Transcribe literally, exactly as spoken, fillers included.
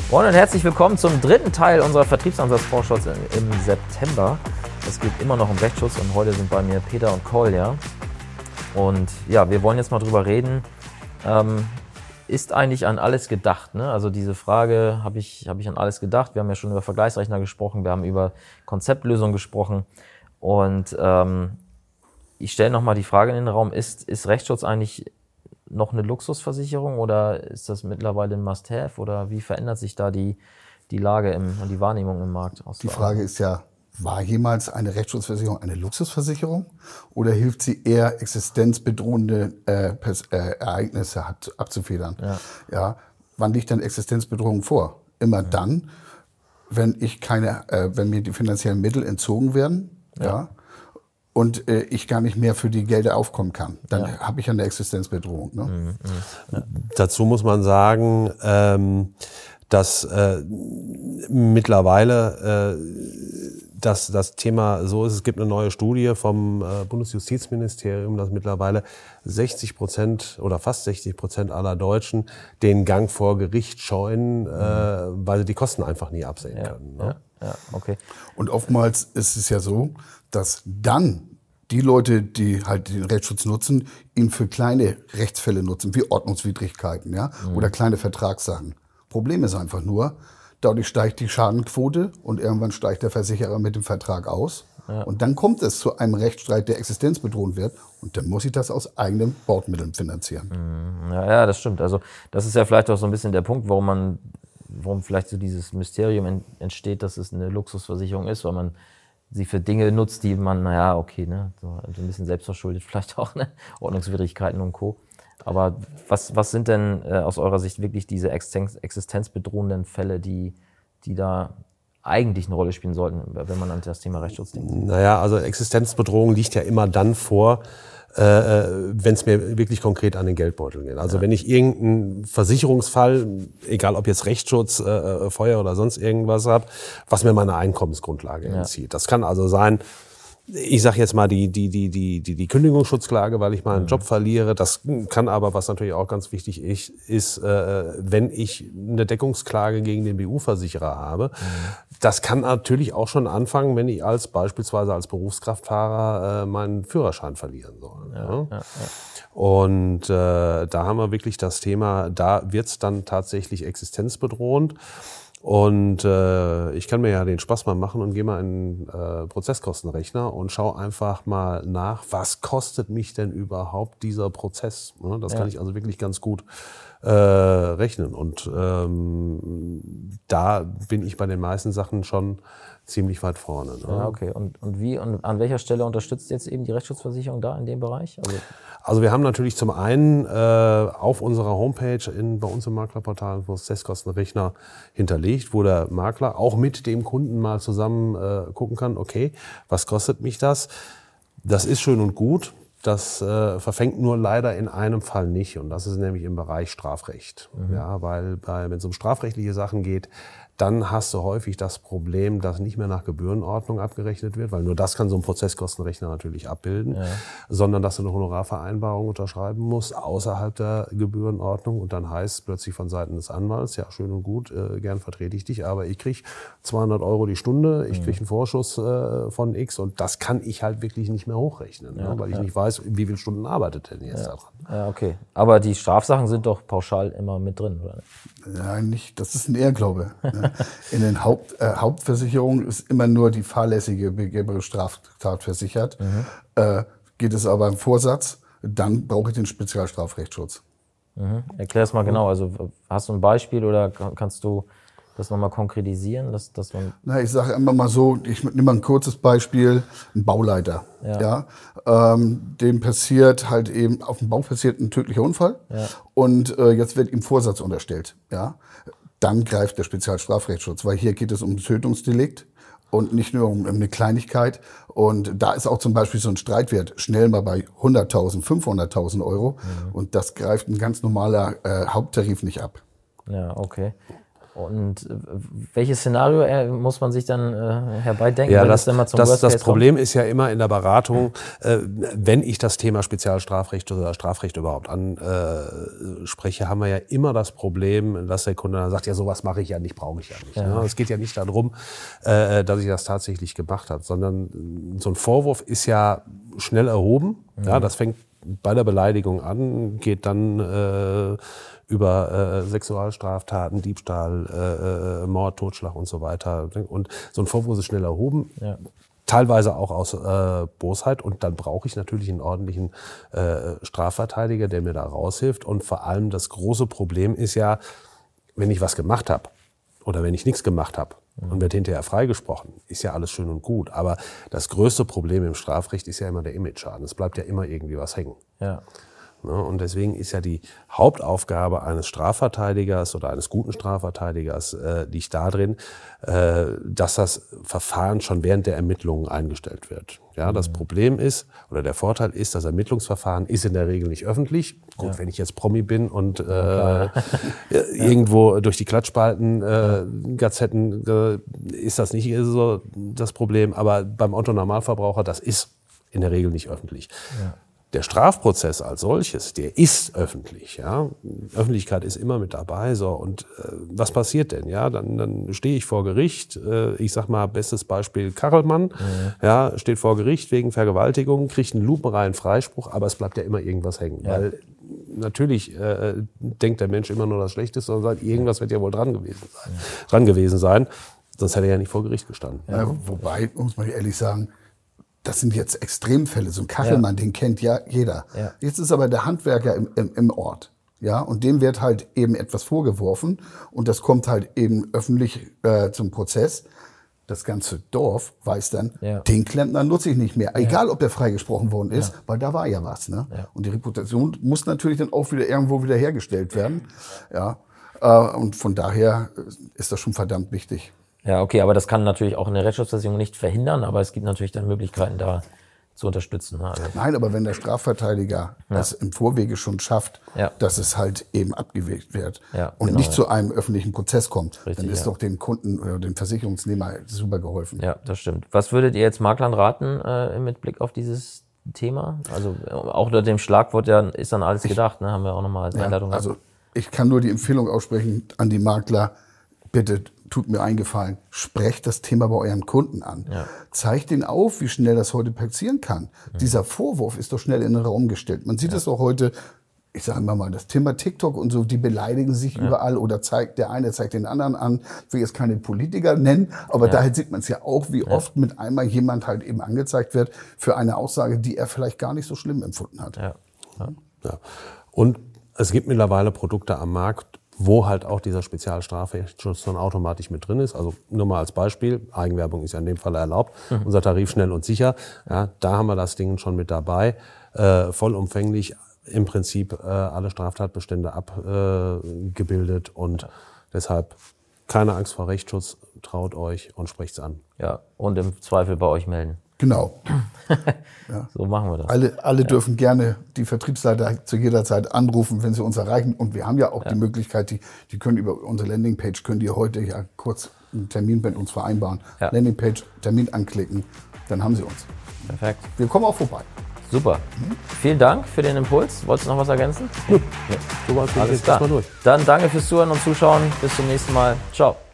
Moin und herzlich willkommen zum dritten Teil unserer Vertriebsansatz-Vorschau im September. Es geht immer noch um Rechtsschutz und heute sind bei mir Peter und Kolja. Und ja, wir wollen jetzt mal drüber reden, ähm, ist eigentlich an alles gedacht? Ne? Also diese Frage, habe ich, hab ich an alles gedacht? Wir haben ja schon über Vergleichsrechner gesprochen, wir haben über Konzeptlösungen gesprochen. Und ähm, ich stelle nochmal die Frage in den Raum, ist, ist Rechtsschutz eigentlich noch eine Luxusversicherung oder ist das mittlerweile ein Must-Have oder wie verändert sich da die, die Lage im, und die Wahrnehmung im Markt? Die Frage ist ja, war jemals eine Rechtsschutzversicherung eine Luxusversicherung oder hilft sie eher, existenzbedrohende äh, äh, Ereignisse hat, abzufedern? Ja. Ja, wann liegt dann Existenzbedrohung vor? Immer mhm. dann, wenn ich keine, äh, wenn mir die finanziellen Mittel entzogen werden, ja. ja und äh, ich gar nicht mehr für die Gelder aufkommen kann. Dann ja. habe ich eine Existenzbedrohung. Ne? Mhm, ja. Dazu muss man sagen, ähm, dass äh, mittlerweile äh, dass das Thema so ist, es gibt eine neue Studie vom äh, Bundesjustizministerium, dass mittlerweile sechzig Prozent oder fast sechzig Prozent aller Deutschen den Gang vor Gericht scheuen, mhm. äh, weil sie die Kosten einfach nie absehen ja. können. Ne? Ja. Ja, okay. Und oftmals ist es ja so, dass dann die Leute, die halt den Rechtsschutz nutzen, ihn für kleine Rechtsfälle nutzen, wie Ordnungswidrigkeiten, ja, mhm. oder kleine Vertragssachen. Problem ist einfach nur, dadurch steigt die Schadenquote und irgendwann steigt der Versicherer mit dem Vertrag aus. Ja. Und dann kommt es zu einem Rechtsstreit, der existenzbedrohend wird. Und dann muss ich das aus eigenen Bordmitteln finanzieren. Ja, ja, das stimmt. Also das ist ja vielleicht auch so ein bisschen der Punkt, warum man, warum vielleicht so dieses Mysterium entsteht, dass es eine Luxusversicherung ist, weil man sie für Dinge nutzt, die man, naja, okay, ne, so ein bisschen selbstverschuldet vielleicht auch, ne, Ordnungswidrigkeiten und Co. Aber was, was sind denn äh, aus eurer Sicht wirklich diese Existenz, existenzbedrohenden Fälle, die, die da eigentlich eine Rolle spielen sollten, wenn man an das Thema Rechtsschutz denkt? Naja, also Existenzbedrohung liegt ja immer dann vor, äh, wenn es mir wirklich konkret an den Geldbeutel geht. Also ja. wenn ich irgendeinen Versicherungsfall, egal ob jetzt Rechtsschutz, äh, Feuer oder sonst irgendwas habe, was mir meine Einkommensgrundlage ja. entzieht. Das kann also sein, ich sage jetzt mal die die die die die die Kündigungsschutzklage, weil ich meinen mhm. Job verliere. Das kann aber, was natürlich auch ganz wichtig ist, ist, äh, wenn ich eine Deckungsklage gegen den B U-Versicherer habe. Mhm. Das kann natürlich auch schon anfangen, wenn ich als beispielsweise als Berufskraftfahrer äh, meinen Führerschein verlieren soll. Ja, ja. Ja, ja. Und äh, da haben wir wirklich das Thema, da wird's dann tatsächlich existenzbedrohend. Und äh, ich kann mir ja den Spaß mal machen und gehe mal in äh, Prozesskostenrechner und schaue einfach mal nach, was kostet mich denn überhaupt dieser Prozess? Ne? Das ja. kann ich also wirklich ganz gut äh, rechnen. Und ähm, da bin ich bei den meisten Sachen schon ziemlich weit vorne. Ne? Ja, okay. Und, und wie und an welcher Stelle unterstützt jetzt eben die Rechtsschutzversicherung da in dem Bereich? Also Also wir haben natürlich zum einen äh, auf unserer Homepage in, bei uns im Maklerportal Prozesskostenrechner hinterlegt, wo der Makler auch mit dem Kunden mal zusammen äh, gucken kann, okay, was kostet mich das? Das ist schön und gut. Das äh, verfängt nur leider in einem Fall nicht, und das ist nämlich im Bereich Strafrecht. Mhm. Ja, weil bei, wenn es um strafrechtliche Sachen geht, dann hast du häufig das Problem, dass nicht mehr nach Gebührenordnung abgerechnet wird, weil nur das kann so ein Prozesskostenrechner natürlich abbilden, ja. sondern dass du eine Honorarvereinbarung unterschreiben musst außerhalb der Gebührenordnung, und dann heißt es plötzlich von Seiten des Anwalts, ja schön und gut, äh, gern vertrete ich dich, aber ich krieg zweihundert Euro die Stunde, ich krieg einen Vorschuss äh, von X, und das kann ich halt wirklich nicht mehr hochrechnen, ja, ne, weil ich ja. nicht weiß, wie viele Stunden arbeitet denn jetzt ja. daran. Ja, okay. Aber die Strafsachen sind doch pauschal immer mit drin, oder? Nein, nicht. Das ist ein Irrglaube. In den Haupt, äh, Hauptversicherungen ist immer nur die fahrlässige begehbare Straftat versichert. Mhm. Äh, geht es aber im Vorsatz, dann brauche ich den Spezialstrafrechtsschutz. Mhm. Erklär es mal genau. Also hast du ein Beispiel oder kannst du das nochmal konkretisieren? Dass, dass man Na, ich sage immer mal so, ich nehme mal ein kurzes Beispiel, ein Bauleiter. Ja. Ja, ähm, dem passiert halt eben, auf dem Bau passiert ein tödlicher Unfall, ja. und äh, jetzt wird ihm Vorsatz unterstellt. Ja, dann greift der Spezialstrafrechtsschutz, weil hier geht es um ein Tötungsdelikt und nicht nur um eine Kleinigkeit. Und da ist auch zum Beispiel so ein Streitwert schnell mal bei hunderttausend, fünfhunderttausend Euro. Mhm. Und das greift ein ganz normaler äh, Haupttarif nicht ab. Ja, okay. Und welches Szenario äh, muss man sich dann äh, herbeidenken? Ja, wenn das, es dann mal zum das, Worst das Case Problem kommt? ist ja immer in der Beratung, äh, wenn ich das Thema Spezialstrafrecht oder Strafrecht überhaupt anspreche, äh, haben wir ja immer das Problem, dass der Kunde dann sagt, ja, sowas mache ich ja nicht, brauche ich ja nicht. Ja. Ne? Es geht ja nicht darum, äh, dass ich das tatsächlich gemacht habe, sondern so ein Vorwurf ist ja schnell erhoben. Mhm. Ja, das fängt bei der Beleidigung an, geht dann äh, über äh, Sexualstraftaten, Diebstahl, äh, Mord, Totschlag und so weiter. Und so ein Vorwurf ist schnell erhoben, ja. Teilweise auch aus äh, Bosheit. Und dann brauche ich natürlich einen ordentlichen äh, Strafverteidiger, der mir da raushilft. Und vor allem das große Problem ist ja, wenn ich was gemacht habe oder wenn ich nichts gemacht habe, und wird hinterher freigesprochen, ist ja alles schön und gut. Aber das größte Problem im Strafrecht ist ja immer der Image-Schaden. Es bleibt ja immer irgendwie was hängen. Ja. Und deswegen ist ja die Hauptaufgabe eines Strafverteidigers oder eines guten Strafverteidigers äh, liegt darin, äh, dass das Verfahren schon während der Ermittlungen eingestellt wird. Ja, das mhm. Problem ist, oder der Vorteil ist, das Ermittlungsverfahren ist in der Regel nicht öffentlich. Gut, ja. wenn ich jetzt Promi bin und äh, irgendwo durch die Klatschspalten, äh, Gazetten, äh, ist das nicht so das Problem. Aber beim Otto-Normalverbraucher, das ist in der Regel nicht öffentlich. Ja. Der Strafprozess als solches, der ist öffentlich, ja. Öffentlichkeit ist immer mit dabei, so. Und äh, was passiert denn, ja? Dann, dann stehe ich vor Gericht, äh, ich sag mal, bestes Beispiel Kachelmann, mhm. ja, steht vor Gericht wegen Vergewaltigung, kriegt einen lupenreinen Freispruch, aber es bleibt ja immer irgendwas hängen, ja. weil natürlich äh, denkt der Mensch immer nur das Schlechteste und sagt, irgendwas wird ja wohl dran gewesen sein, ja. dran gewesen sein, sonst hätte er ja nicht vor Gericht gestanden. Ja, ja. Wobei, muss man ehrlich sagen, das sind jetzt Extremfälle. So ein Kachelmann, ja. den kennt ja jeder. Ja. Jetzt ist aber der Handwerker im, im, im Ort. Ja, und dem wird halt eben etwas vorgeworfen. Und das kommt halt eben öffentlich äh, zum Prozess. Das ganze Dorf weiß dann, ja. den Klempner nutze ich nicht mehr. Ja. Egal, ob der freigesprochen worden ist, ja. weil da war ja was. Ne? Ja. Und die Reputation muss natürlich dann auch wieder irgendwo wieder hergestellt werden. Ja. Äh, und von daher ist das schon verdammt wichtig. Ja, okay, aber das kann natürlich auch eine Rechtsschutzversicherung nicht verhindern, aber es gibt natürlich dann Möglichkeiten, da zu unterstützen. Also Nein, aber wenn der Strafverteidiger ja. das im Vorwege schon schafft, ja. dass es halt eben abgewägt wird ja, und genau, nicht ja. zu einem öffentlichen Prozess kommt, Richtig, dann ist ja. doch dem Kunden oder dem Versicherungsnehmer super geholfen. Ja, das stimmt. Was würdet ihr jetzt Maklern raten äh, mit Blick auf dieses Thema? Also auch unter dem Schlagwort ja, ist dann alles gedacht, ne? Haben wir auch nochmal als Einladung ja, Also ich kann nur die Empfehlung aussprechen an die Makler, bitte tut mir einen Gefallen, sprecht das Thema bei euren Kunden an. Ja. Zeigt ihnen auf, wie schnell das heute passieren kann. Mhm. Dieser Vorwurf ist doch schnell in den Raum gestellt. Man sieht es ja. auch heute, ich sage immer mal, das Thema TikTok und so, die beleidigen sich ja. überall oder zeigt der eine zeigt den anderen an. Ich will jetzt keine Politiker nennen, aber ja. daher sieht man es ja auch, wie ja. oft mit einmal jemand halt eben angezeigt wird für eine Aussage, die er vielleicht gar nicht so schlimm empfunden hat. Ja. Ja. Ja. Und es gibt mittlerweile Produkte am Markt, wo halt auch dieser Spezialstrafrechtsschutz dann automatisch mit drin ist. Also nur mal als Beispiel, Eigenwerbung ist ja in dem Fall erlaubt, mhm. unser Tarif schnell und sicher. Ja, da haben wir das Ding schon mit dabei, äh, vollumfänglich im Prinzip äh, alle Straftatbestände abgebildet äh, und ja. deshalb keine Angst vor Rechtsschutz, traut euch und sprecht's an. Ja, und im Zweifel bei euch melden. Genau. Ja. So machen wir das. Alle, alle ja. dürfen gerne die Vertriebsleiter zu jeder Zeit anrufen, wenn sie uns erreichen. Und wir haben ja auch ja. die Möglichkeit, die, die können über unsere Landingpage, könnt ihr heute ja kurz einen Termin mit uns vereinbaren. Ja. Landingpage, Termin anklicken, dann haben sie uns. Perfekt. Wir kommen auch vorbei. Super. Mhm. Vielen Dank für den Impuls. Wolltest du noch was ergänzen? Gut. Ja. So war es. Alles klar. Durch. Dann danke fürs Zuhören und Zuschauen. Bis zum nächsten Mal. Ciao.